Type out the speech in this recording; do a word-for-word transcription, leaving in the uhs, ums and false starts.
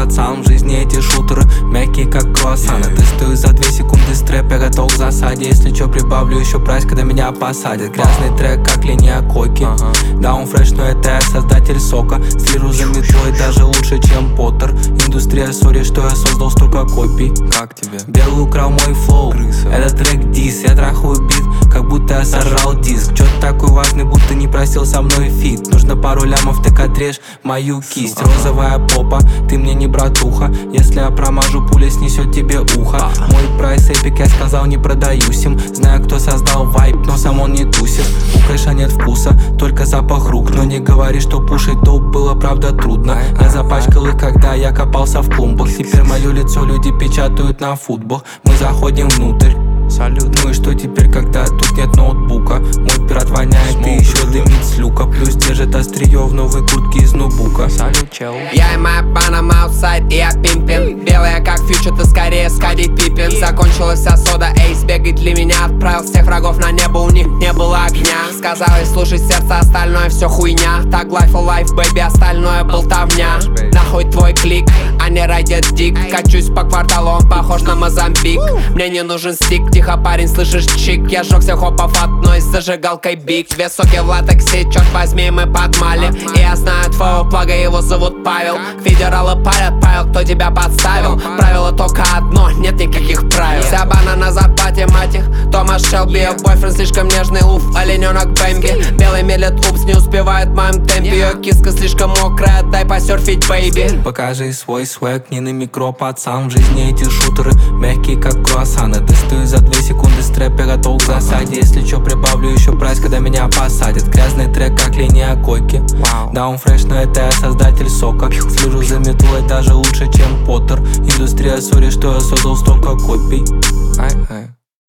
пацан, в жизни эти шутеры мягкие как круассаны. Тестую за две секунды стрэп, я готов к засаде. Если чё, прибавлю еще прайс, когда меня посадят. Грязный трек, как линия койки. Да, он фреш, но это я создатель сока. Слежу за метлой даже лучше, чем Поттер. Индустрия, сори, что я создал столько копий. Как тебе? Белый украл мой флоу. Крыса. Это трек дис, я трахаю бит, как будто я сожрал диск. Чё ты такой важный, будто не просил со мной фит. Нужно пару лямов, так отрежь мою кисть. Розовая попа, ты мне не братуха. Если я промажу, пуля снесет тебе ухо. Мой прайс эпик, я сказал, не продаюсь им. Знаю, кто создал вайп, но сам он не тусит. У крэша нет вкуса, только запах рук. Но не говори, что пушить доп было правда трудно. Я запачкал их, когда я копался в клумбах. Теперь мое лицо люди печатают на футбол. Мы заходим внутрь. Салют. Ну и что теперь, когда тут нет ноутбука? Мой пират воняет и еще дымит с люка. Плюс держит острие в новой куртке из ноутбука. Салют, чел. Я и моя панам аутсайд, и я пимпин. Белая как фьючер, ты скорее скадить пипин. Закончилась вся сода, эйс бегает для меня. Отправил всех врагов на небо, у них не было огня. Сказала слушай сердце, остальное все хуйня. Так life or life, baby, остальное болтовня. Нахуй твой клик, а не райдет дик. Качусь по кварталу, он похож на Мозамбик. Мне не нужен стик, тихо, парень, слышишь, чик. Я жёг всех хопов одной с зажигалкой биг. Две соки в латексе, черт возьми, мы подмали. И я знаю твоего плага, его зовут Павел. Федералы палят, Павел, кто тебя подставил? Правило только одно, нет никаких правил. Вся бана на зарплате, мать их. Томас Шелби, бойфренд слишком нежный, уф, олененок Бэмби. Белый медлит, упс, не успевает в моем темпе. Ее киска слишком мокрая, дай посерфить, бэйби. Покажи свой свэг, не на микро, пацан. В жизни эти шутеры мягкие как круассаны. Тестую за две секунды стрэп, я готов к засаде. Если чё, прибавлю еще прайс, когда меня посадят. Грязный трек, как линия койки. Да, он фреш, но это я создатель сока. Слежу за метлой даже лучше, чем Поттер. Индустрия, сори, что я создал столько копий. Ай, ай.